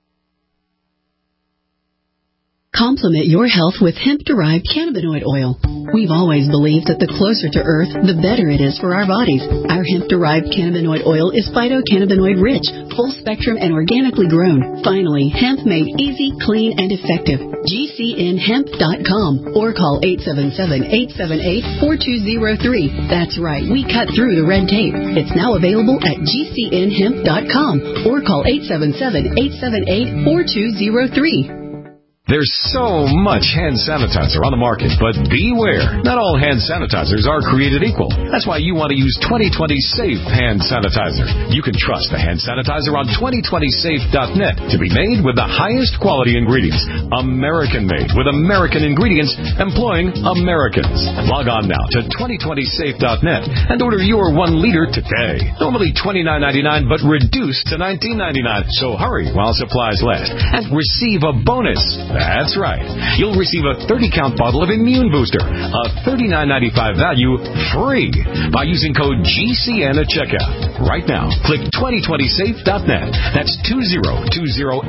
Complement your health with hemp-derived cannabinoid oil. We've always believed that the closer to Earth, the better it is for our bodies. Our hemp-derived cannabinoid oil is phytocannabinoid-rich, full-spectrum, and organically grown. Finally, hemp made easy, clean, and effective. G C N hemp dot com or call eight seven seven, eight seven eight, four two zero three. That's right, we cut through the red tape. It's now available at G C N hemp dot com or call eight seven seven, eight seven eight, four two zero three. There's so much hand sanitizer on the market, but beware. Not all hand sanitizers are created equal. That's why you want to use twenty twenty Safe Hand Sanitizer. You can trust the hand sanitizer on twenty twenty safe dot net to be made with the highest quality ingredients. American-made with American ingredients employing Americans. Log on now to twenty twenty safe dot net and order your one liter today. Normally twenty-nine ninety-nine, but reduced to nineteen ninety-nine. So hurry while supplies last and receive a bonus. That's right. You'll receive a thirty count bottle of Immune Booster, a thirty-nine ninety-five value, free by using code G C N at checkout. Right now, click twenty twenty safe dot net. That's two zero two zero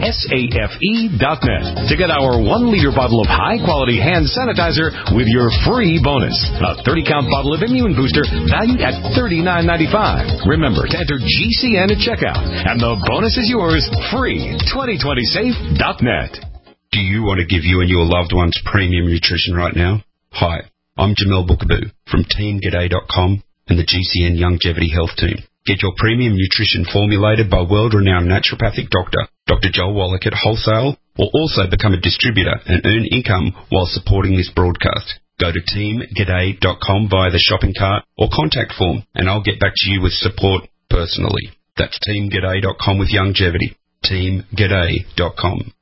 safe dot net to get our one liter bottle of high-quality hand sanitizer with your free bonus. A thirty count bottle of Immune Booster valued at thirty-nine ninety-five. Remember to enter G C N at checkout, and the bonus is yours free. twenty twenty safe dot net. Do you want to give you and your loved ones premium nutrition right now? Hi, I'm Jamel Bookaboo from team g'day dot com and the G C N Longevity Health Team. Get your premium nutrition formulated by world-renowned naturopathic doctor, Doctor Joel Wallach at Wholesale, or also become a distributor and earn income while supporting this broadcast. Go to team g'day dot com via the shopping cart or contact form, and I'll get back to you with support personally. That's team g'day dot com with Longevity. team g'day dot com.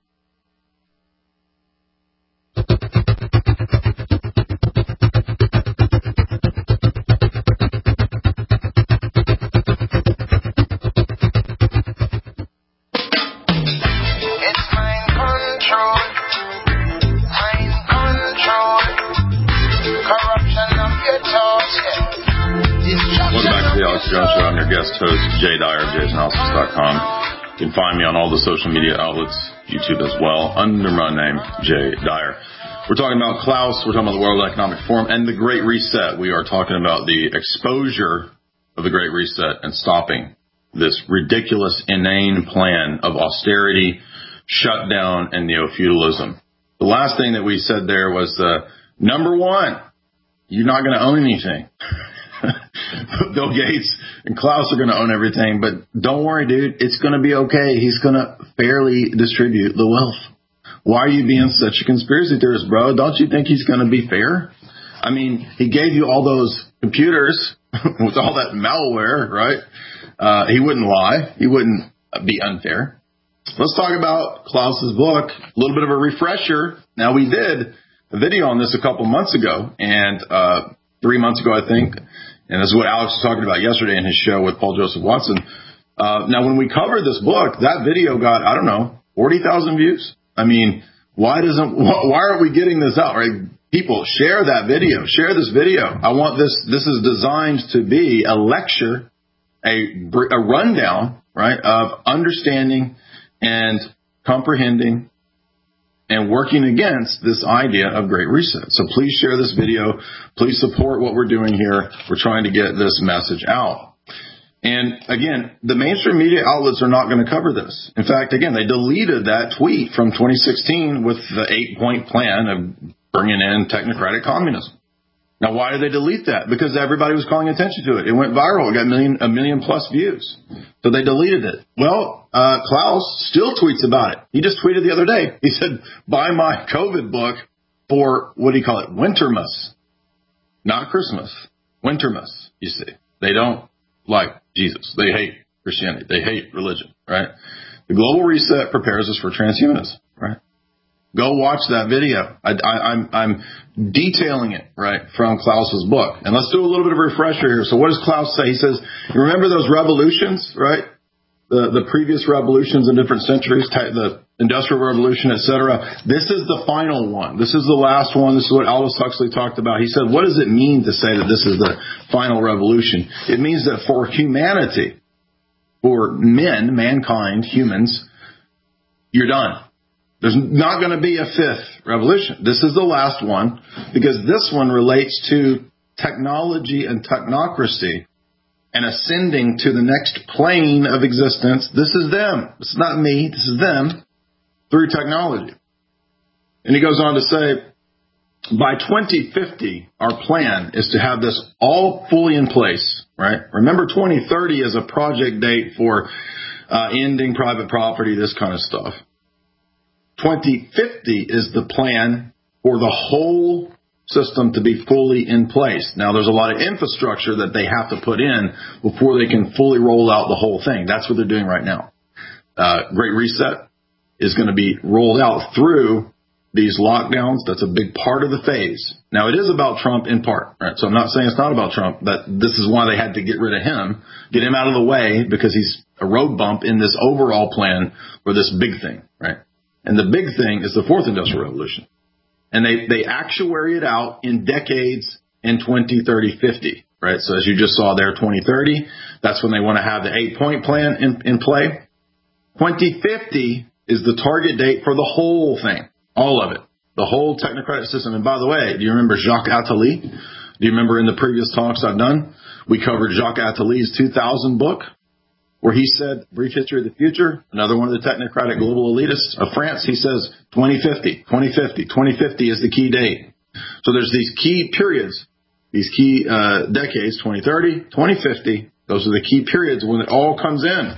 I'm your guest host, Jay Dyer of jays analysis dot com. You can find me on all the social media outlets, YouTube as well, under my name, Jay Dyer. We're talking about Klaus, we're talking about the World Economic Forum, and the Great Reset. We are talking about the exposure of the Great Reset and stopping this ridiculous, inane plan of austerity, shutdown, and neo-feudalism. The last thing that we said there was, uh, number one, you're not going to own anything. Bill Gates and Klaus are going to own everything, but don't worry, dude. It's going to be okay. He's going to fairly distribute the wealth. Why are you being such a conspiracy theorist, bro? Don't you think he's going to be fair? I mean, he gave you all those computers with all that malware, right? Uh, he wouldn't lie. He wouldn't be unfair. Let's talk about Klaus's book. A little bit of a refresher. Now, we did a video on this a couple months ago, and uh, three months ago, I think. And this is what Alex was talking about yesterday in his show with Paul Joseph Watson. Uh, now, when we covered this book, that video got, I don't know, forty thousand views. I mean, why doesn't, why aren't we getting this out, right? People, share that video. Share this video. I want this, this is designed to be a lecture, a, a rundown, right, of understanding and comprehending and working against this idea of Great Reset. So please share this video. Please support what we're doing here. We're trying to get this message out. And again, the mainstream media outlets are not going to cover this. In fact, again, they deleted that tweet from twenty sixteen with the eight-point plan of bringing in technocratic communism. Now, why did they delete that? Because everybody was calling attention to it. It went viral. It got a million, a million plus views. So they deleted it. Well, uh, Klaus still tweets about it. He just tweeted the other day. He said, buy my COVID book for, what do you call it, Wintermas. Not Christmas. Wintermas, you see. They don't like Jesus. They hate Christianity. They hate religion, right? The Global Reset prepares us for transhumanism, right? Go watch that video. I, I, I'm, I'm detailing it, right, from Klaus's book. And let's do a little bit of a refresher here. So what does Klaus say? He says, you remember those revolutions, right? The, the previous revolutions in different centuries, the Industrial Revolution, et cetera. This is the final one. This is the last one. This is what Aldous Huxley talked about. He said, what does it mean to say that this is the final revolution? It means that for humanity, for men, mankind, humans, you're done. There's not going to be a fifth revolution. This is the last one because this one relates to technology and technocracy and ascending to the next plane of existence. This is them. This is not me. This is them through technology. And he goes on to say, by twenty fifty, our plan is to have this all fully in place, right? Remember, twenty thirty is a project date for uh, ending private property, this kind of stuff. twenty fifty is the plan for the whole system to be fully in place. Now, there's a lot of infrastructure that they have to put in before they can fully roll out the whole thing. That's what they're doing right now. Uh, Great Reset is going to be rolled out through these lockdowns. That's a big part of the phase. Now, it is about Trump in part, right? So I'm not saying it's not about Trump, but this is why they had to get rid of him, get him out of the way, because he's a road bump in this overall plan for this big thing, right? And the big thing is the fourth industrial revolution. And they, they actuary it out in decades in twenty, thirty, fifty, right? So as you just saw there, twenty thirty, that's when they want to have the eight-point plan in, in play. twenty fifty is the target date for the whole thing, all of it, the whole technocratic system. And by the way, do you remember Jacques Attali? Do you remember in the previous talks I've done, we covered Jacques Attali's two thousand book, where he said, Brief History of the Future, another one of the technocratic global elitists of France, he says twenty fifty, twenty fifty, twenty fifty is the key date. So there's these key periods, these key uh, decades, twenty thirty, twenty fifty. Those are the key periods when it all comes in.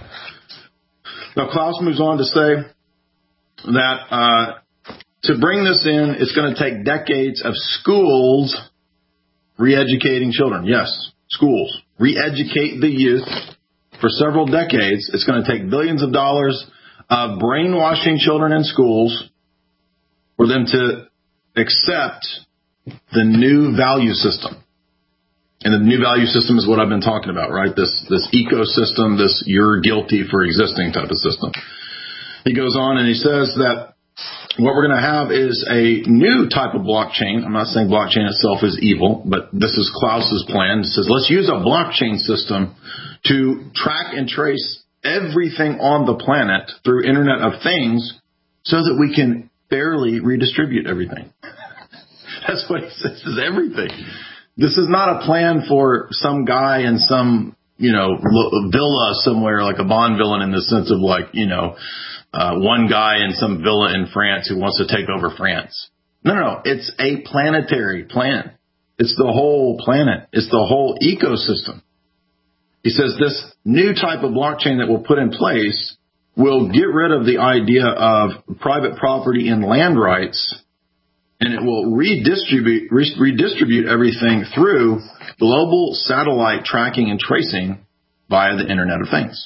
Now, Klaus moves on to say that uh, to bring this in, it's going to take decades of schools re-educating children. Yes, schools. Re-educate the youth. For several decades, it's going to take billions of dollars of brainwashing children in schools for them to accept the new value system. And the new value system is what I've been talking about, right? This this ecosystem, this you're guilty for existing type of system. He goes on and he says that what we're going to have is a new type of blockchain. I'm not saying blockchain itself is evil, but this is Klaus's plan. He says, let's use a blockchain system to track and trace everything on the planet through Internet of Things so that we can fairly redistribute everything. That's what he says, is everything. This is not a plan for some guy in some, you know, villa somewhere, like a Bond villain, in the sense of like, you know, uh, one guy in some villa in France who wants to take over France. No, no, no. It's a planetary plan. It's the whole planet. It's the whole ecosystem. He says this new type of blockchain that we'll put in place will get rid of the idea of private property and land rights, and it will redistribute re- redistribute everything through global satellite tracking and tracing via the Internet of Things.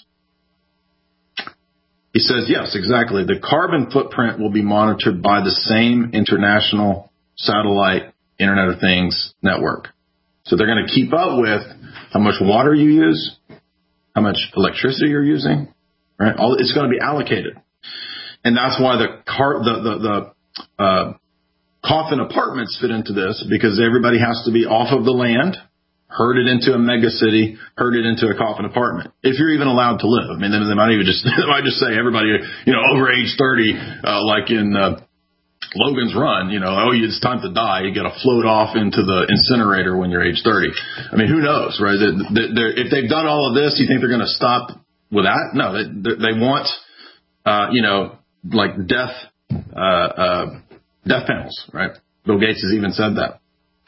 He says, yes, exactly. The carbon footprint will be monitored by the same international satellite Internet of Things network. So they're going to keep up with how much water you use, how much electricity you're using, right? All it's going to be allocated, and that's why the car, the the, the uh, coffin apartments fit into this, because everybody has to be off of the land, herded into a mega city, herded into a coffin apartment. If you're even allowed to live, I mean, they, they might even just they might just say everybody, you know, over age thirty, uh, like in uh, Logan's Run, you know, oh, it's time to die. You got to float off into the incinerator when you're age thirty. I mean, who knows, right? They're, they're, if they've done all of this, you think they're going to stop with that? No, they, they want, uh, you know, like death, uh, uh, death panels, right? Bill Gates has even said that.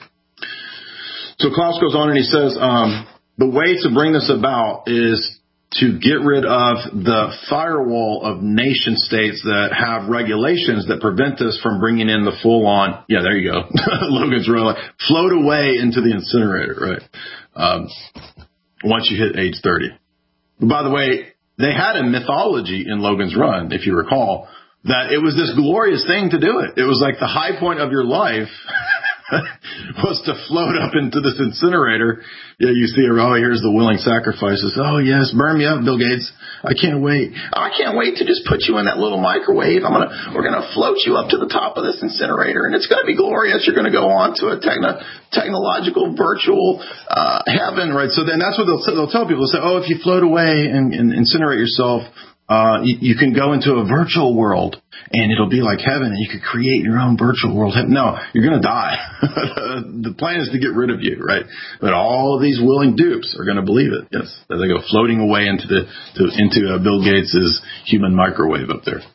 So Klaus goes on and he says, um, the way to bring this about is to get rid of the firewall of nation states that have regulations that prevent us from bringing in the full-on, yeah, there you go, Logan's Run, float away into the incinerator, right, um, once you hit age thirty. But by the way, they had a mythology in Logan's Run, if you recall, that it was this glorious thing to do it. It was like the high point of your life was to float up into this incinerator. Yeah, you see, oh, here's the willing sacrifices. Oh, yes, burn me up, Bill Gates. I can't wait. Oh, I can't wait to just put you in that little microwave. I'm gonna, we're gonna float you up to the top of this incinerator, and it's gonna be glorious. You're gonna go on to a techno, technological virtual uh, heaven, right? So then that's what they'll, they'll tell people. They'll say, oh, if you float away and, and incinerate yourself, Uh, you, you can go into a virtual world and it'll be like heaven and you could create your own virtual world. No, you're going to die. The plan is to get rid of you, right? But all of these willing dupes are going to believe it. Yes. As they go floating away into the, to, into uh, Bill Gates's human microwave up there.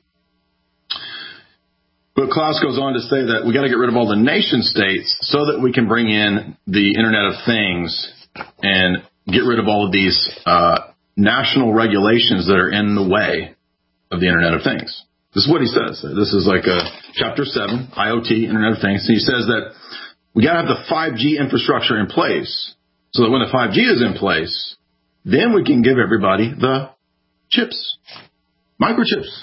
But Klaus goes on to say that we got to get rid of all the nation states so that we can bring in the Internet of Things and get rid of all of these, uh, national regulations that are in the way of the Internet of Things. This is what he says. This is like a chapter seven, I O T, Internet of Things. He says that we got to have the five G infrastructure in place so that when the five G is in place, then we can give everybody the chips, microchips.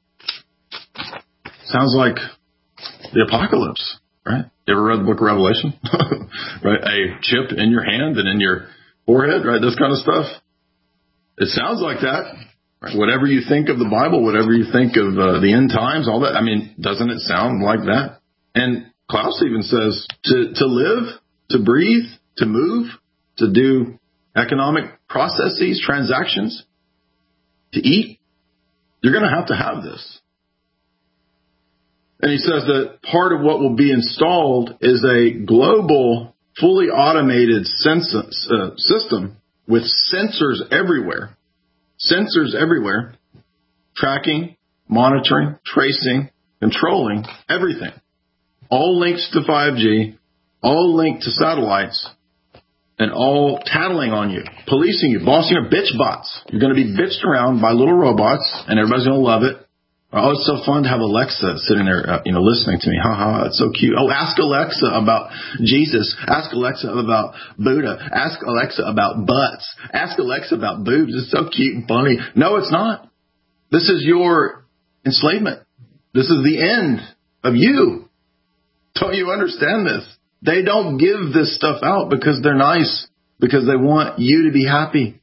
Sounds like the apocalypse, right? You ever read the book of Revelation? Right? A chip in your hand and in your forehead, right? This kind of stuff. It sounds like that. Right? Whatever you think of the Bible, whatever you think of uh, the end times, all that, I mean, doesn't it sound like that? And Klaus even says to, to live, to breathe, to move, to do economic processes, transactions, to eat, you're going to have to have this. And he says that part of what will be installed is a global, fully automated census, uh, system with sensors everywhere, sensors everywhere, tracking, monitoring, tracing, controlling everything. All links to five G, all linked to satellites, and all tattling on you, policing you, bossing your bitch bots. You're going to be bitched around by little robots, and everybody's going to love it. Oh, it's so fun to have Alexa sitting there, uh, you know, listening to me. Ha ha, it's so cute. Oh, ask Alexa about Jesus. Ask Alexa about Buddha. Ask Alexa about butts. Ask Alexa about boobs. It's so cute and funny. No, it's not. This is your enslavement. This is the end of you. Don't you understand this? They don't give this stuff out because they're nice, because they want you to be happy.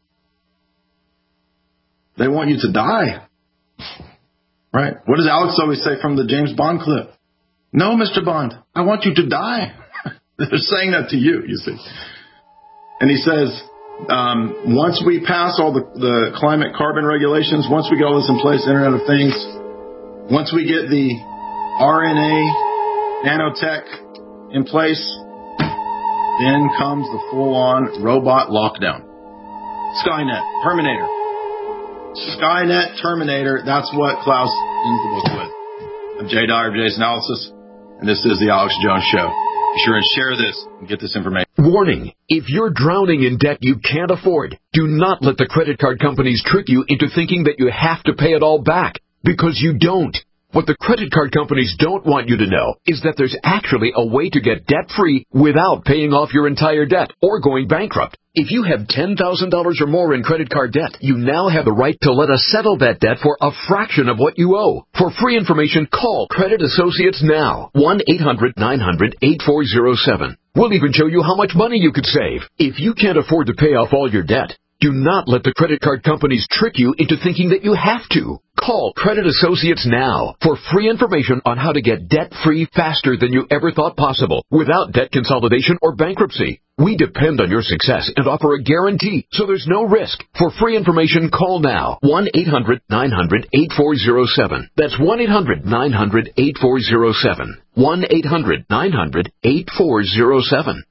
They want you to die. Right? What does Alex always say from the James Bond clip? No, Mister Bond, I want you to die. They're saying that to you, you see. And he says, um, once we pass all the, the climate carbon regulations, once we get all this in place, Internet of Things, once we get the R N A nanotech in place, then comes the full-on robot lockdown. Skynet, Terminator. Skynet, Terminator, that's what Klaus ends the book with. I'm Jay Dyer of Jay's Analysis, and this is the Alex Jones Show. Be sure and share this and get this information. Warning, if you're drowning in debt you can't afford, do not let the credit card companies trick you into thinking that you have to pay it all back, because you don't. What the credit card companies don't want you to know is that there's actually a way to get debt-free without paying off your entire debt or going bankrupt. If you have ten thousand dollars or more in credit card debt, you now have the right to let us settle that debt for a fraction of what you owe. For free information, call Credit Associates now. one eight hundred nine hundred eight four zero seven. We'll even show you how much money you could save. If you can't afford to pay off all your debt, Do not let the credit card companies trick you into thinking that you have to. Call Credit Associates now for free information on how to get debt-free faster than you ever thought possible without debt consolidation or bankruptcy. We depend on your success and offer a guarantee, so there's no risk. For free information, call now. one eight hundred nine hundred eight four zero seven. That's one eight hundred nine hundred eight four zero seven. one eight hundred nine hundred eight four zero seven.